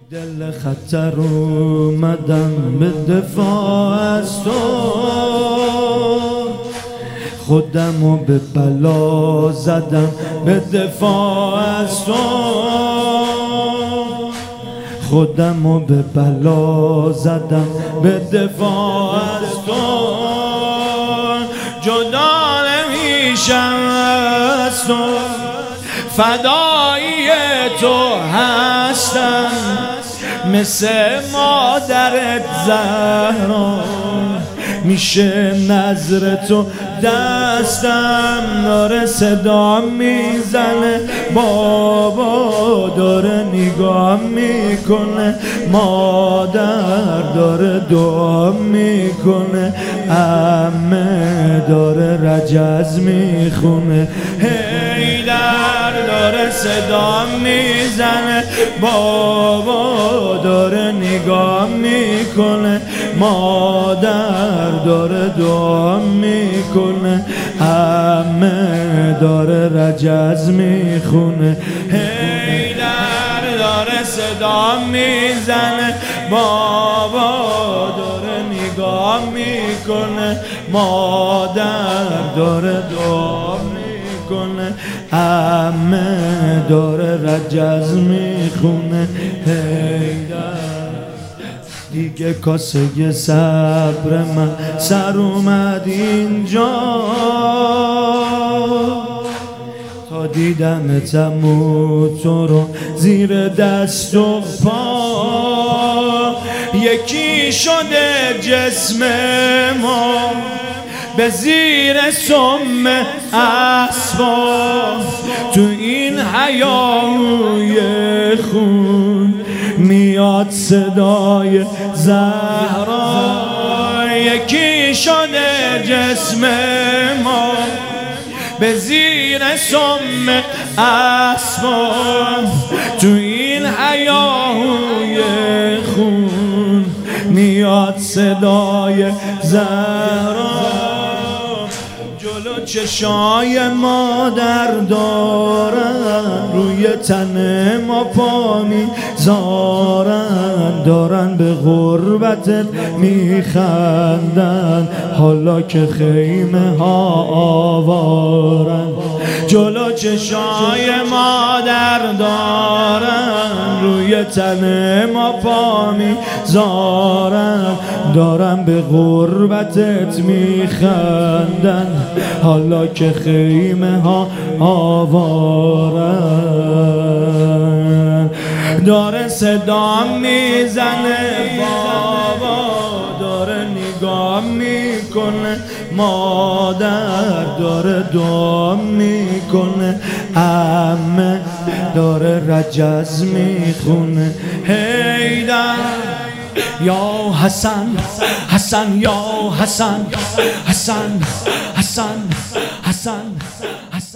دل خطر اومدم به دفاع از تو، خودمو به بلا زدم به دفاع از تو، خودمو به بلا زدم به دفاع از تو. جدا نمیشم از تو، فدایی تو هستم، مثل مادرت زهرا میشه نظر تو دستم. داره صدا میزنه بابا، داره نگاه میکنه مادر، داره دعا میکنه عمه، داره رجز میخونه حیدر، داره صدا میزنه بابا، داره نگاه میکنه مادر، داره دعا میکنه عمه، داره رجز میخونه حیدر، داره صدا میزنه بابا، داره نگاه میکنه مادر، داره دعا میکنه عمه، داره رجز میخونه حیدر. دیگه کاسه صبر من سر اومد اینجا، تا دیدم تموت تو رو زیر دست و پا. یکی شده جسم ما به زیر سم اسباب، تو این حیاهوی خون میاد صدای زهرا. یکی شده جسم ما به زیر سم اسباب، تو این حیاهوی خون میاد صدای زهرا. جلو چشای مادر دارن، روی تن ما پا میذارن، دارن به غربتت میخندن حالا که خیمه ها آوارن. جلو چشای مادر دارن، روی تن ما پا میذارن، دارن به غربتت میخندن حالا که خیمه ها آوارن. داره صدا میزنه بابا، داره نگاه میکنه مادر، داره دعا میکنه عمه، داره رجز میخونه حیدر. یا حسن حسن یا حسن حسن حسن حسن حسن